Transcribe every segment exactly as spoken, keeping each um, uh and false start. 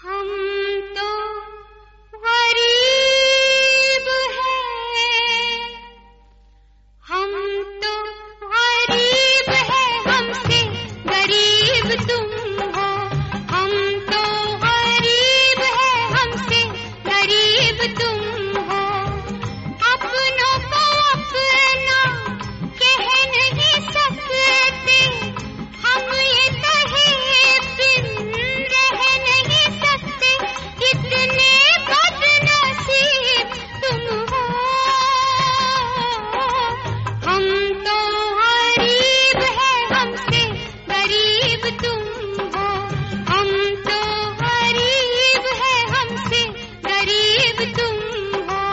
हम तो गरीब हैं, हम तो गरीब हैं, हमसे गरीब तुम हो। हम तो गरीब हैं, हमसे गरीब तुम हो। अपनों को अपना कह नहीं सकते, हम ये कहे बिन रह नहीं सकते। कितने बदनसीब तुम हो। हम तो गरीब हैं, हमसे गरीब तुम हो। हम तो गरीब हैं, हमसे गरीब तुम हो।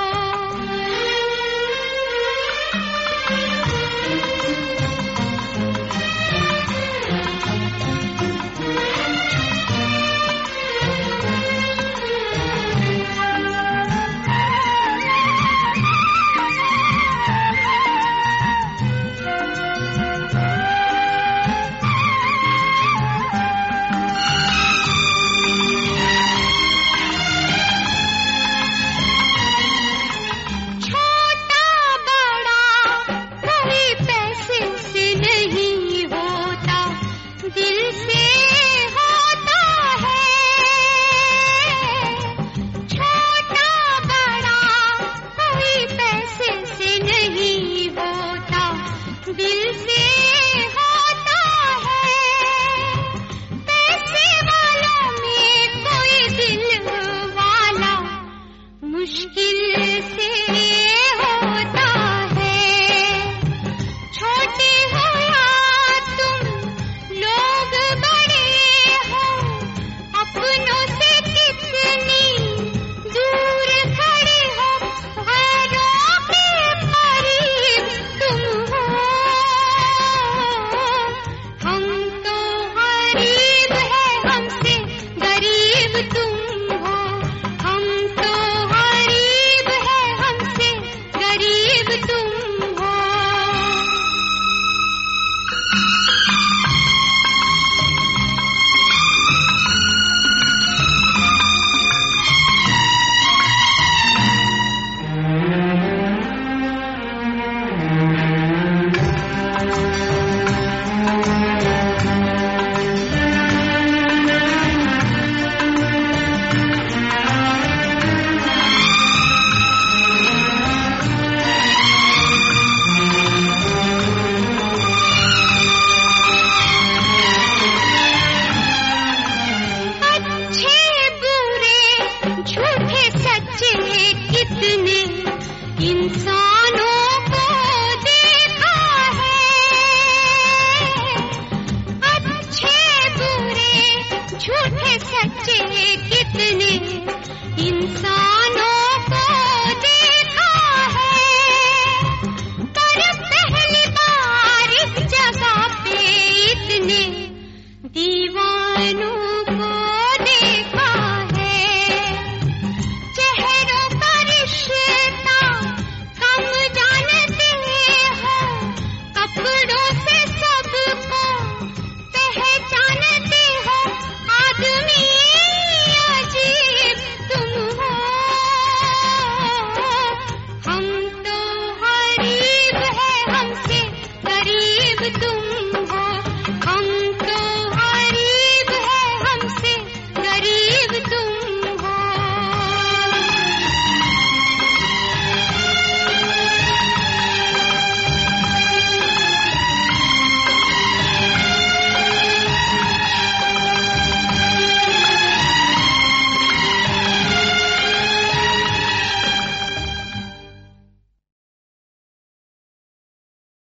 छोटा बड़ा कोई पैसे से नहीं होता, दिल से होता है। छोटा बड़ा कोई पैसे से नहीं होता, दिल से होता है। पैसे वालों में कोई दिल वाला मुश्किल से होता है। छोटे हो या तुम लोग बड़े हो, अपनों से कितनी दूर खड़े हो। गैरों के करीब तुम हो। हम तो गरीब हैं, हमसे गरीब तुम हो। हम तो गरीब हैं, हमसे गरीब तुम हो। अच्छे बुरे झूठे सच्चे कितने इंसानों को देखा है। अच्छे बुरे झूठे सच्चे कितने इंसान